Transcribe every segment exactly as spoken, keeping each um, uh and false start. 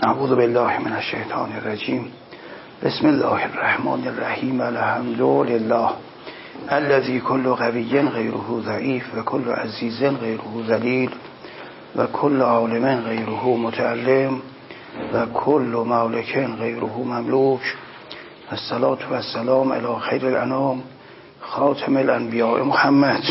اعوذ بالله من الشیطان الرجیم. بسم الله الرحمن الرحیم. الحمد لله الذی کل قوی غیره ضعیف و کل عزیز غیره ذلیل و کل عالم غیره متعلم و کل مالک غیره مملوک. الصلاة و السلام علی خیر الانام خاتم الانبیاء محمد.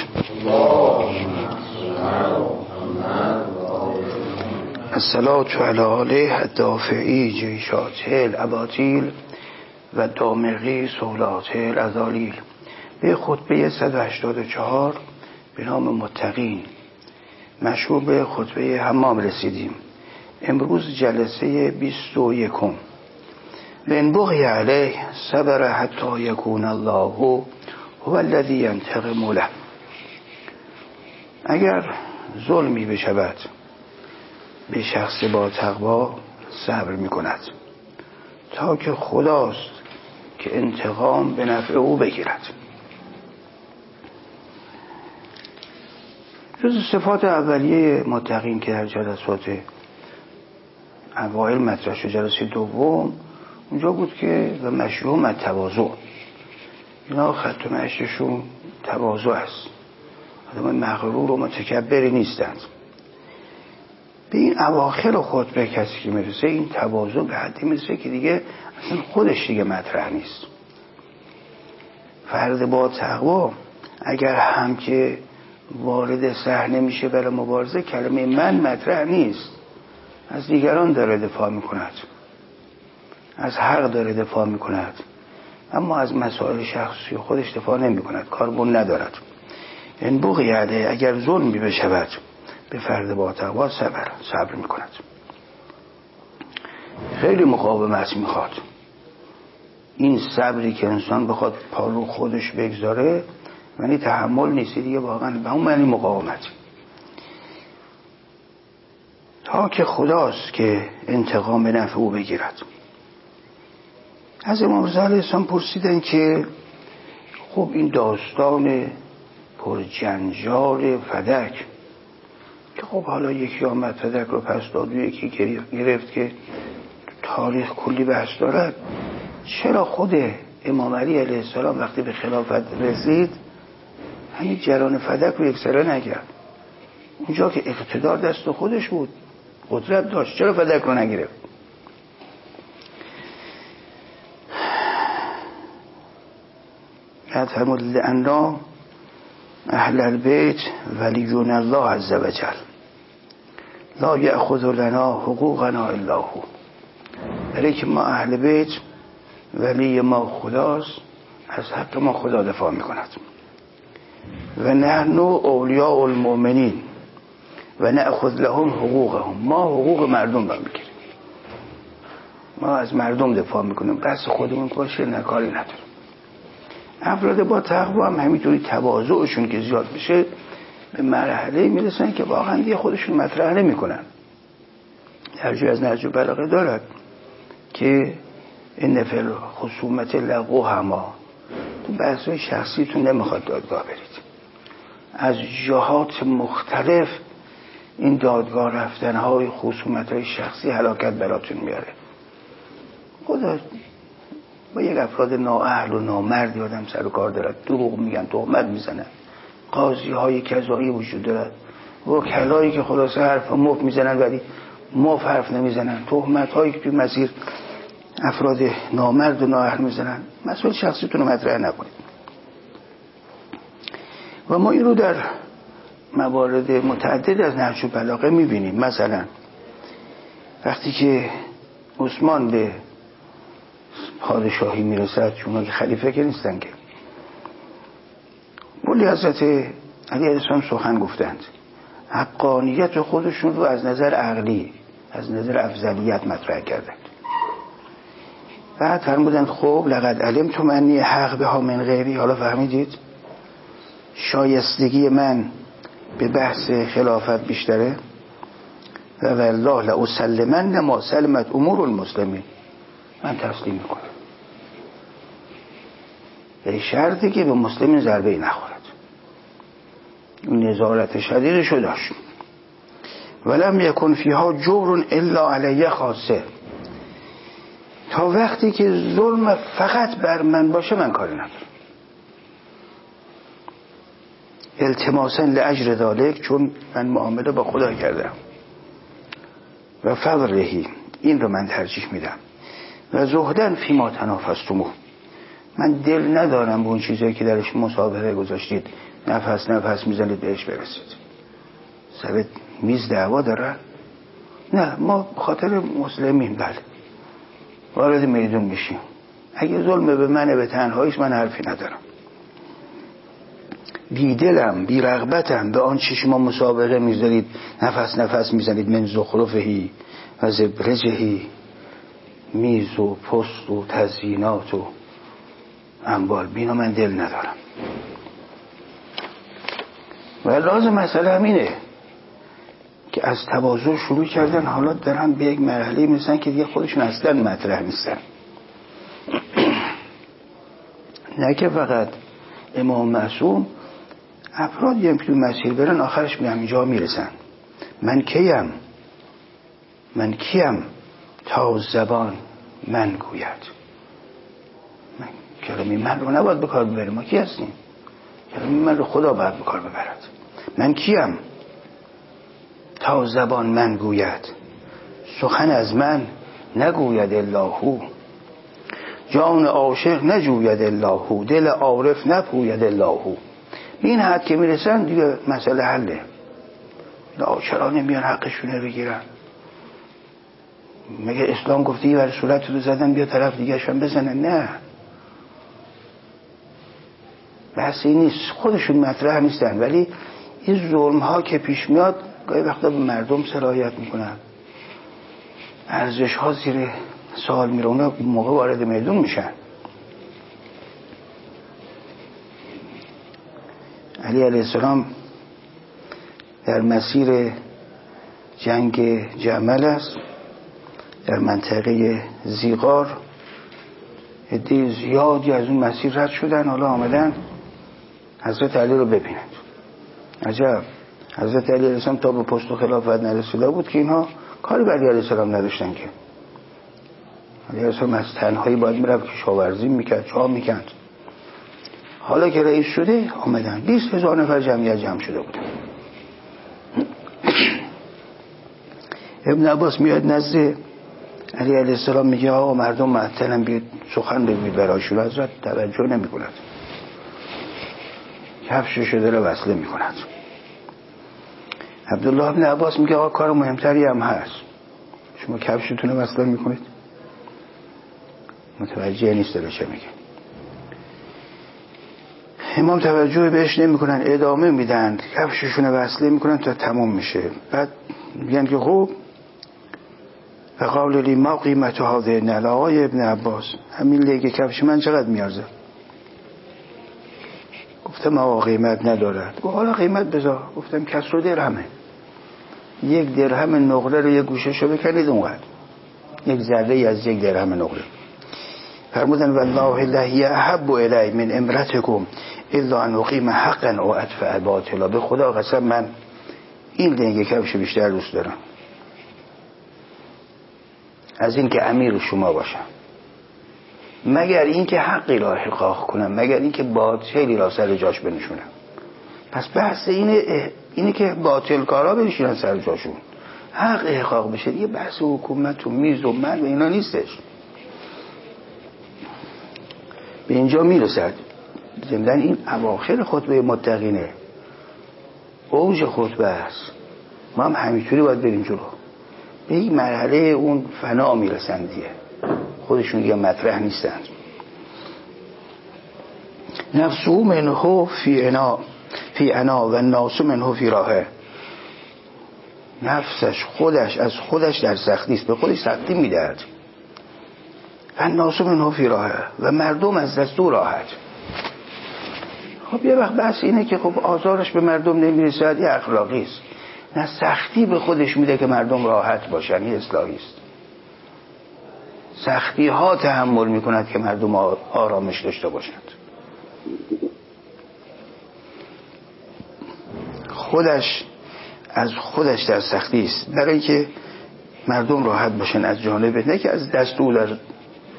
الصلاة علی آله الدافعی جیشات الاباطیل و دامغی سولات الازالیل. به خطبه صد و هشتاد و چهار به نام متقین، مشهور به خطبه حمام، رسیدیم. امروز جلسه بیست و یکم. و ان بغی علیه صبر حتی یکون الله هو الذی ینتقم له. اگر ظلمی بشود به شخص با تقوا صبر می کند تا که خداست که انتقام به نفع او بگیرد. جز صفات اولیه متقین که در جلسات اوائل مطرح شد، جلسه دوم اونجا بود که و مشروع التواضع، اینا خط و مشیشون تواضع است. آدم مغرور و متکبری نیستند. به این اواخر خطبه کسی که میرسه این تواضع به حدی میرسه که دیگه اصلا خودش دیگه مطرح نیست. فرد با تقوا اگر هم که وارد صحنه میشه برای مبارزه، کلمه من مطرح نیست، از دیگران داره دفاع میکند، از حق داره دفاع میکند، اما از مسائل شخصی خودش دفاع نمیکند، کاربون ندارد. این بغی علیه، اگر ظلمی بشود به فرد با تقوا صبر صبر میکند. خیلی مقاومت میخواد. این صبری که انسان بخواد پالو خودش بگذاره یعنی تحمل نیست دیگه، واقعا به اون معنی مقاومت. تا که خداست که انتقام به نفع او بگیرد. از امام رضا علیه السلام پرسیدن که خب این داستان پر جنجال فدک که خب حالا یکی آمد فدک رو پس داد و یکی گرفت که تاریخ کلی بحث دارد، چرا خود امام علی علیه السلام وقتی به خلافت رسید همین جران فدک رو یکسره نکرد؟ اونجا که اقتدار دست خودش بود، قدرت داشت، چرا فدک رو نگرفت؟ بعد فرمود لأننا اهل البیت ولیون الله عز وجل لا یأخذ لنا حقوقنا الا هو. برای که ما اهل بیت، ولی ما خداست، از حق ما خدا دفاع میکند. و نحن اولیاء المؤمنین و نأخذ لهم حقوقهم. ما حقوق مردم رو میگیریم، ما از مردم دفاع میکنیم، قصد خودمون باشه نه، کاری نداریم. افراد با تقوا هم همینطوری تواضعشون که زیاد بشه به مرحله میرسن که واقعا دیگه خودشون مطرح نمیکنن. در جای از نهج البلاغه دارد که این فعل خصومت لغو هما، تو بحث‌های شخصیتون نمیخواد دادگاه برید. از جهات مختلف این دادگاه رفتن‌های خصومت‌های شخصی هلاکت براتون میاره. خدا با یک افراد نااهل و نامردی آدم سر و کار دارد، دروغ میگن، تهمت میزنن، قاضی های کذایی وجود دارد، وکلایی که خلاصه حرف مفت میزنن ولی مفت حرف نمیزنن، تهمت هایی که توی مسیر افراد نامرد و نااهل میزنن. مسئله شخصیتون رو مطرح نکنید. و ما این رو در موارد متعدد از نهج البلاغه میبینیم. مثلا وقتی که عثمان به پادشاهی میرسد، چون که خلیفه که نیستن که، ولی حضرت علی علیه السلام سخن گفتند، حقانیت خودشون رو از نظر عقلی، از نظر افضلیت مطرح کردند. بعد فرمودند خب لقد علمتم انی حق بها من غیری. حالا فهمیدید شایستگی من به بحث خلافت بیشتره. و والله لاسلمن ما سلمت امور المسلمین. من تسلیم میکنم به شرطی که به مسلمین ضربه نخورد. اون نظارت شدیدشو داشت. ولم یکن فیها جور الا علیه خاصه. تا وقتی که ظلم فقط بر من باشه من کاری ندارم. التماسا لاجر ذلک، چون من معامله با خدا کردم، و فضلهی، این رو من ترجیح میدم، و زهدن فیما تنافستموه، من دل ندارم به اون چیزایی که درش مسابقه گذاشتید نفس نفس میزنید بهش برسید. سر میز دعوا دارن؟ نه، ما خاطر مسلمین بله وارد میدون میشیم. اگه ظلم به منه به تنهاییش من حرفی ندارم. بی دلم بی رغبتم به آن چی شما مسابقه میذارید نفس نفس میزنید من زخرفهی و زبرجهی، میز و پست و تزیینات و انبال، بینا من دل ندارم. و لازم مسئله همینه که از تواضع شروع کردن، حالا دارن به یک مرحله میرسن که دیگه خودشون اصلا مطرح نیستن. نه که فقط امام معصوم، افرادی هم که تو مسیر برن آخرش به همینجا میرسن. من کیم، من کیم تا زبان من گوید. من کلمه من رو نباید به کار ببریم. ما کی هستیم؟ کلمه من رو خدا باید به کار ببرد. من کیم تا زبان من گوید، سخن از من نگوید الا هو، جان عاشق نجوید الا هو، دل عارف نپوید الا هو. به این حد که میرسن دیگه مسئله حله. چرا نمیان حقشونه بگیرن؟ مگه اسلام گفته ای بر صورت رو زدن بیا طرف دیگه شن بزنن؟ نه، بحث این نیست. خودشون مطرح نیستن، ولی این ظلم ها که پیش میاد گاهی وقتا به مردم سرایت میکنن، ارزش ها زیر سوال میره، اونا موقع وارد میدون میشن. علی علیه السلام در مسیر جنگ جمل است، در منطقه زیغار عده زیادی از اون مسیر رد شدن، حالا آمدن حضرت علی رو ببینند. عجب، حضرت علی علیه السلام تا به پست و خلافت نرسیده بود که اینها کاری به علی علیه السلام نداشتن که. علی علیه السلام از تنهایی باید میرفت که شاورزی میکرد، چاه میکند. حالا که رئیس شده آمدن، بیست هزار نفر جمعیت جمع شده بودن. ابن عباس میاد نزد علی علیه السلام میگه آقا مردم معطلن، بیاد سخن بگوید برایشون. حضرت توجه نمی کند، کفششو داره وصله می کند. عبدالله ابن عباس میگه آقا کار مهمتری هم هست، شما کفشتونه وصله می کنید؟ متوجه نیست داره چه میگه. امام توجه بهش نمی کنن، ادامه میدن، کفششونه وصله می کنن تا تمام میشه. بعد میگن که خب فقال لی ما قیمت هذه نعل، آقای ابن عباس همین لیگ کفش من چقدر میارزه؟ گفتم آقا قیمت ندارد. گفت حالا قیمت بذار. گفتم کسر و درهمه، یک درهم نقره رو یک گوشه شو بکنید اونقدر، یک ذره از یک درهم نقره. فرمودن والله لهی احب الی من امرتکم الا ان اقیم حقا او ادفع باطلا. به خدا قسم من این لیگ کفش بیشتر دوست دارم از این که امیر شما باشم، مگر این که حقی را احقاق کنم، مگر این که باطلی را سر جاش بنشونم. پس بحث اینه اینه که باطل کارا بنشونن سر جاشون، حق احقاق بشه. دیگه بحث حکومت و میز و مرد اینا نیستش. به اینجا میرسد. ضمن این اواخر خطبه متقینه، اوج خطبه است. ما هم همینطوری باید بریم جلو. به این مرحله اون فنا میرسن دیگه، خودشون دیگه مطرح نیستند. نفسه منه فی انا فی انا و الناس منه فی راحه. نفسش خودش از خودش در سختی است، به خودش سختی میدهد. و الناس منه فی راحه، و مردم از دست او راحت. خب یه وقت بحث اینه که خب آزارش به مردم نمیرسد، یه اخلاقی است. نه، سختی به خودش میده که مردم راحت باشن، یه اصلاحی است. سختی ها تحمل میکند که مردم آرامش داشته باشند. خودش از خودش در سختی است برای که مردم راحت باشن از جانب، نه که از دست او در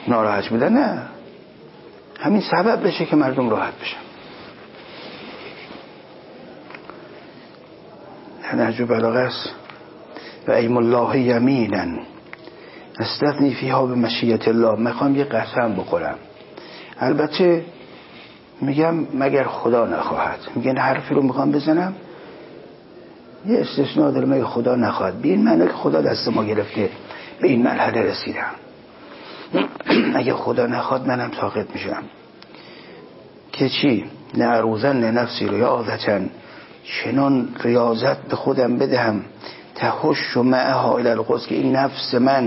ناراحت بودن، نه، همین سبب بشه که مردم راحت بشن. نهج بلاغه است و ایم الله یمینا استثنی فیها به مشیت الله. میخوام یه قسم بخورم، البته میگم مگر خدا نخواهد. میگن حرفی رو میخوام بزنم یه استثناء داره، مگر خدا نخواهد. به این معنی که خدا دست ما گرفته به این مرحله رسیدم. اگه خدا نخواد منم ساقط میشم. که چی؟ نعروزن نفسی ریاضتن، چنان ریاضت به خودم بدهم تخش و معها الی القدس، که این نفس من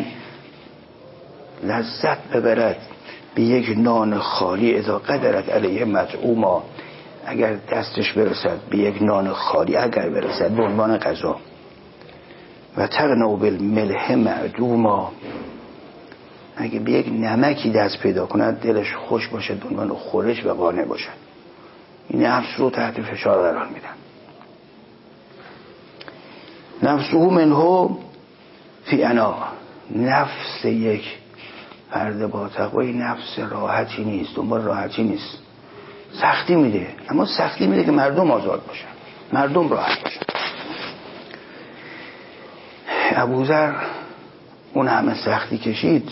لذت ببرد به یک نان خالی، اذا قدرت علیه مطعوما، اگر دستش برسد به یک نان خالی، اگر برسد به عنوان غذا، و تغنوا بالملح معدوما، اگه به یک نمکی دست پیدا کند دلش خوش باشه به عنوان خورش و قانع باشه. این نفس رو تحت فشار قرار میدن. نفسه منه فی انا، نفس یک فرد با تقوی نفس راحتی نیست، دنبال راحتی نیست، سختی میده، اما سختی میده که مردم آزاد باشن، مردم راحت باشن. ابوذر اون همه سختی کشید،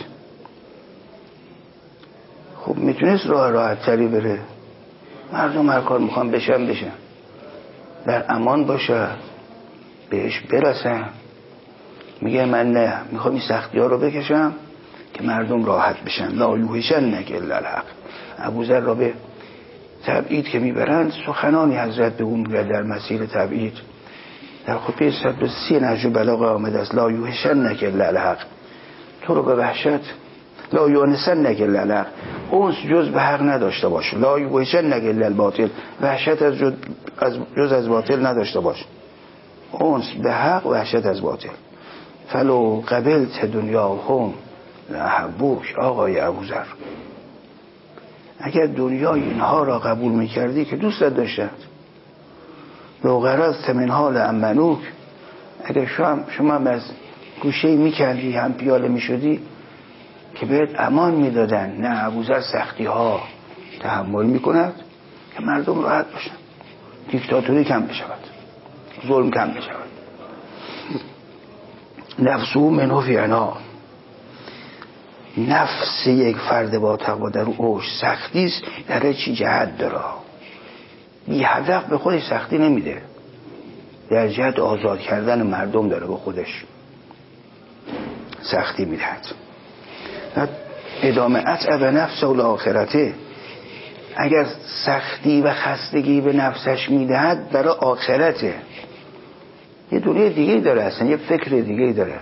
خب میتونست راه راحت تری بره، مردم هر کار میخوان بشن بشن، در امان باشه، بهش برسن. میگه من نه، میخوام این سختی ها رو بکشم که مردم راحت بشن. لا یوحشنک الا الحق. ابوذر را به تبعید که میبرند سخنانی حضرت به اون میگه در مسیر تبعید، در خطبه صد و سی نهج بلاغه آمده است. لا یوحشنک الا الحق، تو رو به وحشت، لا یونسنک الا الحق، اونس جز به حق نداشته باش. لا یوحشنک الا الباطل، وحشت از جز از, جز از باطل نداشته باش. اونس به حق، وحشت از باطل. فلو قبلت دنیاهم لحبوک. آقای ابوذر، اگر دنیای اینها را قبول میکردی که دوستت داشتند. لو غرضت منها لامنوک، اگر شما شما از گوشه میکردی هم پیاله میشدی که بهت امان میدادن. نه، ابوذر سختی ها تحمل میکند که مردم راحت باشن، دیکتاتوری کم بشود، ظلم کم بشود. نفسه منه فی انا، نفس یک فرد با تقوا در اوج سختی است. در چی جهت داره؟ بی هدف به خودش سختی نمیده، در جهت آزاد کردن مردم داره به خودش سختی میدهد. ادامه اتعب نفس و آخرته، اگر سختی و خستگی به نفسش میدهد برای آخرته، یه دنیا دیگه داره، اصلا یه فکر دیگه داره.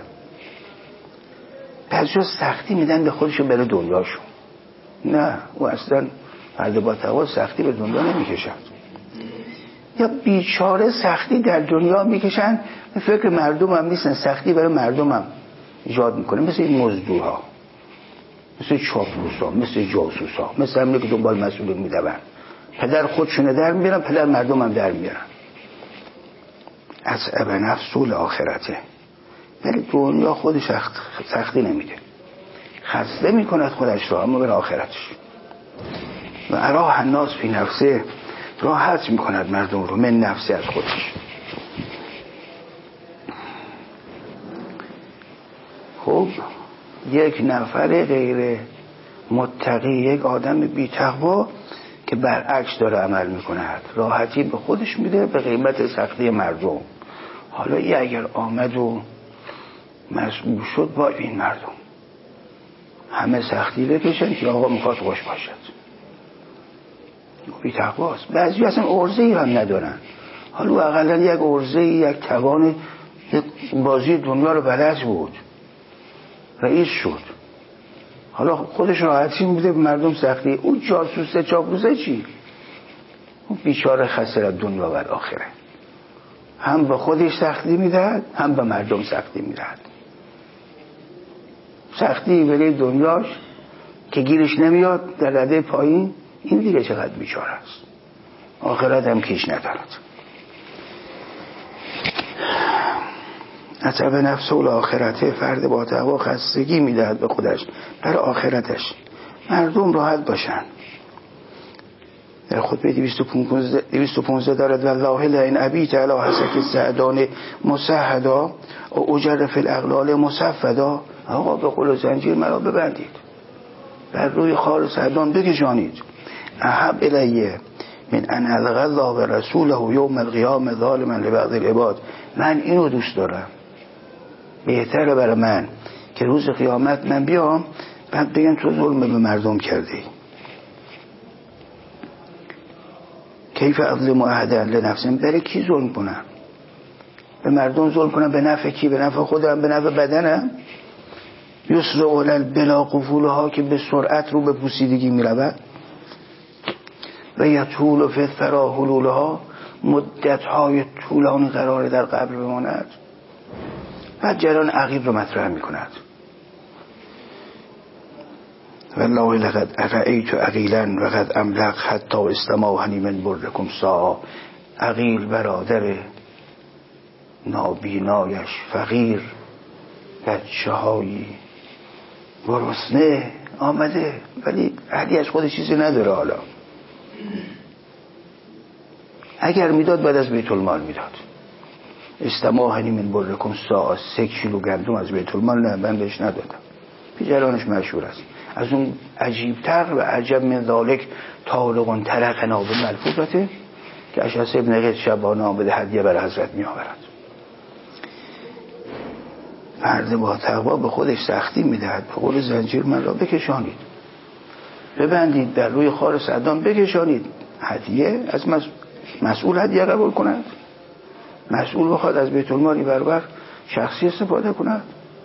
بعضی سختی میدن به خودشون برای دنیاشون. نه، او اصلا فرد با تقوا سختی به دنیا نمیکشد. یا بیچاره سختی در دنیا میکشن، فکر مردم هم نیستن، سختی برای مردم هم ایجاد میکنه، مثل این مزدورها، مثل چاپلوسا، مثل جاسوسا، مثل همینه که دنبال مسئولین میدون. پدر خودشونه در میبرن، پدر مردم هم در میبرن. از اب نفس و آخرته، ولی دنیا خودش سختی نمیده، خسته میکند خودش را، اما به آخرتش. و اراح الناس فی نفسه، راحت میکند مردم رو من نفسی، از خودش. خب یک نفر غیر متقی، یک آدم بی تقوا که برعکس داره عمل میکند، راحتی به خودش میده به قیمت سختی مردم. حالا ای اگر آمد و مسئول شد با این مردم همه سختی بکشن که آقا میخواد خوش باشد، بی تقواست. بعضی اصلا عرضه‌ای هم ندارن، حالا اقلا یک عرضه‌ای، یک توان، یک بازی دنیا رو بلد بود، رئیس شد، حالا خودش راحتی میده به مردم سختی. اون جاسوسه چاپلوسه چی؟ اون بیچاره خسر دنیا و آخره، هم به خودش سختی میدهد هم به مردم سختی میدهد. سختی برای دنیاش که گیرش نمیاد در رده پایین، این دیگه چقدر بیچاره است. آخرت هم کیش ندارد. اتعب نفس و آخرته، فرد با تقوا خستگی میدهد به خودش برای آخرتش. مردم راحت باشن. در خطبه دویست و پانزده دارد والله لئن ابیت علی حسک السعدان مسهدا او اجر فی الاغلال مصفدا. آقا به قل و زنجیر مرا ببندید، بر روی خار سعدان بکشانید. احب الیه من ان القی الله و رسوله یوم القیامه ظالما لبعض العباد. من اینو دوست دارم، بهتره برای من که روز قیامت من بیام بعد بگن تو ظلم به مردم کردی. کیف اظلم احدا لنفسه، برای کی ظلم کنم؟ به مردم ظلم کنم به نفع کی؟ به نفع خودم، به نفع بدنم؟ یسرع الی بلا قفولها که به سرعت رو به پوسیدگی می رود. و یطول فی الثری حلولها، مدت‌های طولانی قراره در قبر بماند. بعد جریان عقیب رو مطرح می کند. والله لقد رأیت عقیلا و قد املق حتی استماهنی من برکم ساعة. عقیل برادر نابینایش فقیر، بچه هایی گرسنه آمده ولی علی از خود چیزی نداره. حالا اگر میداد بعد از بیت المال میداد. استماهنی من برکم ساعة، سه کیلو گندم از بیت المال نه من بهش ندادم. پیجرانش مشهور است. از اون عجیبتر و عجب من ذالک طالقون ترقنا به ملفوظته که اشعث ابن قیس شبانه آمده هدیه بر حضرت می آورد. فرد با تقوا به خودش سختی میدهد. به قول زنجیر من را بکشانید، ببندید، در روی خار سعدان بکشانید. هدیه از مسئول هدیه قبول کند؟ مسئول بخواد از بیت المالی برابر شخصی استفاده کند؟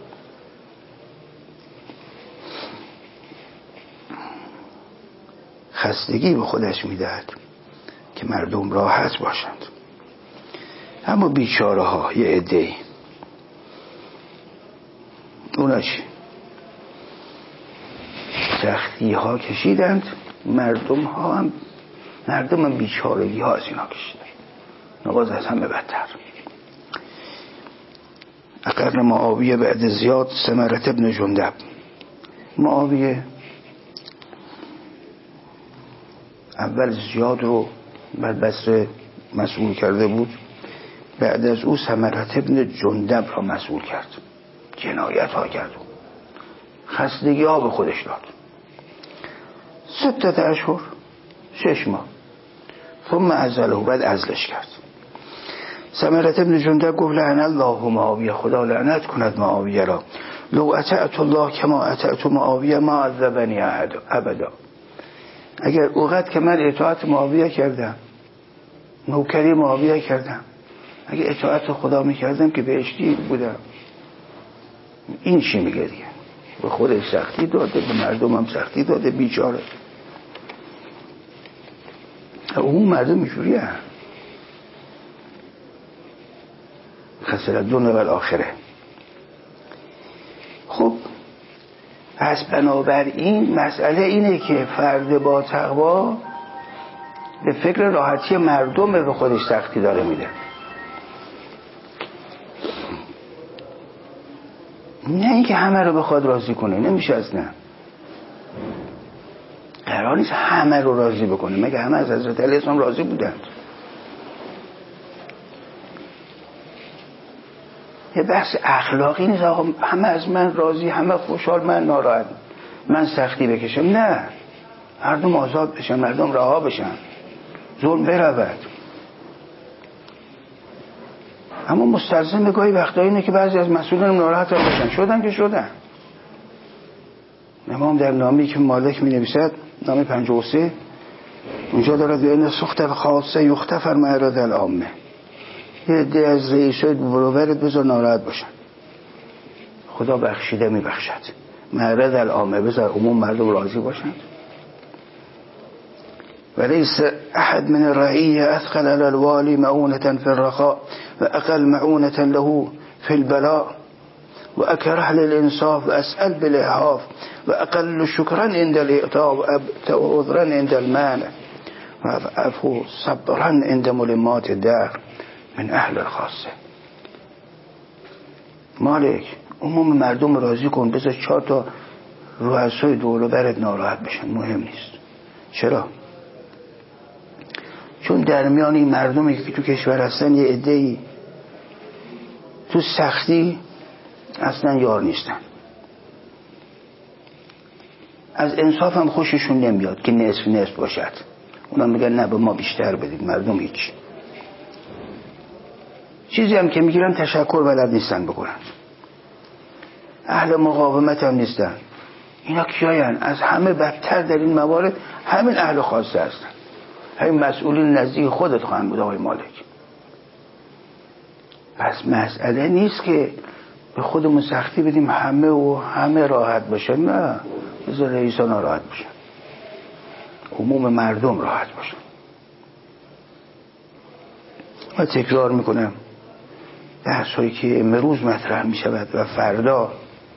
خستگی به خودش میدهد که مردم راحت باشند. اما بیچاره ها یه عده‌ای اونا چی؟ سختی ها کشیدند، مردم ها هم مردم هم بیچارگی ها از اینا کشیدند. نباز از همه بدتر. اقر معاویه بعد زیاد سمرت ابن جندب. معاویه اول زیاد رو بر بصره مسئول کرده بود، بعد از او سمرت ابن جندب را مسئول کرد. جنایت ها کرد، خستگی ها به خودش داد. ستت اشهر، شش ماه. ثم عزله، بعد عزلش کرد. سمرت ابن جندب گفت لعن الله معاویه، خدا لعنت کند معاویه را. لو اطعت الله کما اطعت معاویه ما عذبنی ابدا. اگر اوقات که من اطاعت معاویه کردم، نوکری معاویه کردم، اگر اطاعت خدا میکردم که بهشتی بودم. این چی میگه دیگه؟ به خودش سختی داده، به مردم هم سختی داده، بیچاره. اون مردم میشوری هم خسر دنیا و الاخره. خب پس بنابراین مسئله اینه که فرد با تقوا به فکر راحتی مردم به خودش سختی داره میده. نه اینکه همه رو بخواد راضی کنه، نمیشه اصلا. قرار نیست همه رو راضی بکنه، مگه همه از حضرت علی اسلام راضی بودند؟ یه بحث اخلاقی نیست آقا همه از من راضی، همه خوشحال، من ناراحت، من سختی بکشم. نه، مردم آزاد بشن، مردم رها بشن، ظلم برود. اما مستلزم گاهی وقتا اینه که بعضی از مسئولان ناراحت بشن. شدن که شدن. امام در نامی که مالک می نویسد، نامی پنجاه و سه، اونجا دارد به این سخت خاصه یختفر معرض العامه. یه عده از رئیسای بروورت بذار ناراحت باشن، خدا بخشیده می بخشد. معرض العامه، بذار عموم مردم راضی باشند. وليس أحد من الرعية أثقل على الوالي مؤونة في الرخاء وأقل مؤونة له في البلاء وأكره للإنصاف وأسأل بالإعاف وأقل شكرا عند الإعطاء وعذرا عند المانع وأضعف صبرا عند ملمات الدار من أهل الخاصة. مالک عموم مردم راضی کن، بذار چهار تا رؤسای دور و برت ناراحت بشن، مهم نیست. چرا؟ چون در میان این مردمی که تو کشور هستن یه عده‌ای تو سختی اصلا یار نیستن، از انصاف هم خوششون نمیاد که نصف نصف باشد. اونا میگن نه به ما بیشتر بدید. مردم هیچ چیزی هم که میگیرن تشکر بلد نیستن بکنن، اهل مقاومت هم نیستن. اینا کیاین؟ از همه بدتر در این موارد همین اهل خاصه هستن، همین مسئولین نزدیک خودت خواهند بود آقای مالک. پس مسئله نیست که به خودمون سختی بدیم همه و همه راحت باشن، نه، بذار رئیسا ناراحت باشن، عموم مردم راحت باشن. و تکرار میکنم بحث هایی که امروز مطرح میشود و فردا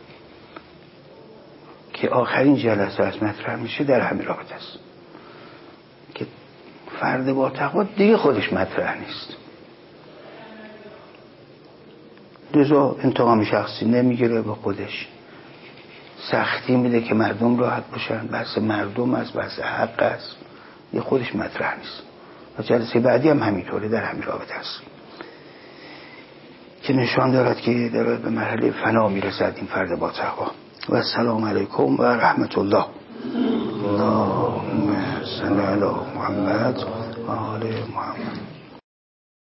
که آخرین جلسه از مطرح میشه در همین رابطه است که فرد با تقوا دیگه خودش مطرح نیست، لذا انتقام شخصی نمیگیره، به خودش سختی میده که مردم راحت باشن، بحث مردم است، بحث حق است، یه خودش مطرح نیست. و جلسه بعدی هم همینطوره در همین رابطه است که نشان دارد که داره به مرحله فنا میرسد این فرد با تقوا. و السلام علیکم و رحمت الله. اللهم صل علی محمد و آل محمد.